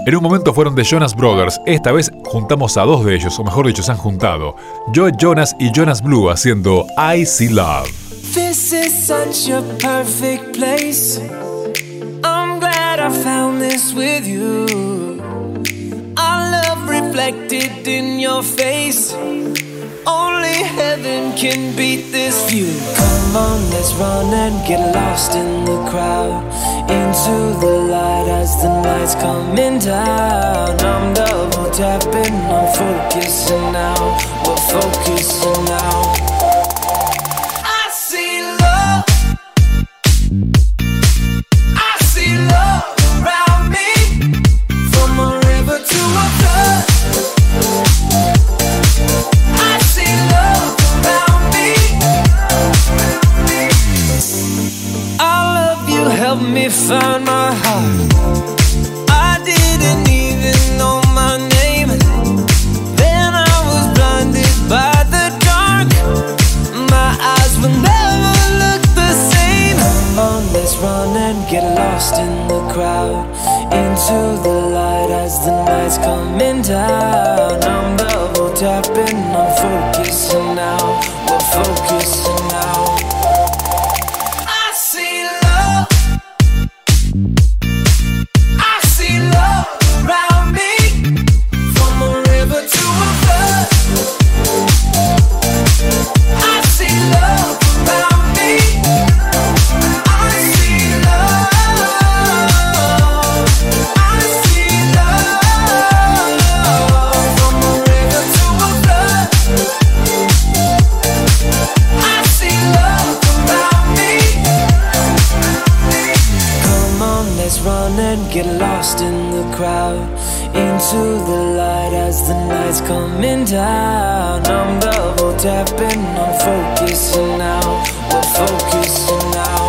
En un momento fueron The Jonas Brothers, esta vez juntamos a dos de ellos, o mejor dicho, se han juntado. Joe Jonas y Jonas Blue haciendo I See Love. This is such a perfect place. I'm glad I found this with you. Our love reflected in your face. Only heaven can beat this view. Come on, let's run and get lost in the crowd. Into the light as the night's coming down. I'm double tapping, I'm focusing now. We're focusing now. I see love. I see love around me. From a river to a flood. Help me find my heart. I didn't even know my name. Then I was blinded by the dark. My eyes will never look the same. Come on, let's run and get lost in the crowd. Into the light as the night's coming down. I'm double tapping, I'm focusing now. We're focusing now. Get lost in the crowd. Into the light as the night's coming down. I'm double tapping, I'm focusing now. We're focusing now.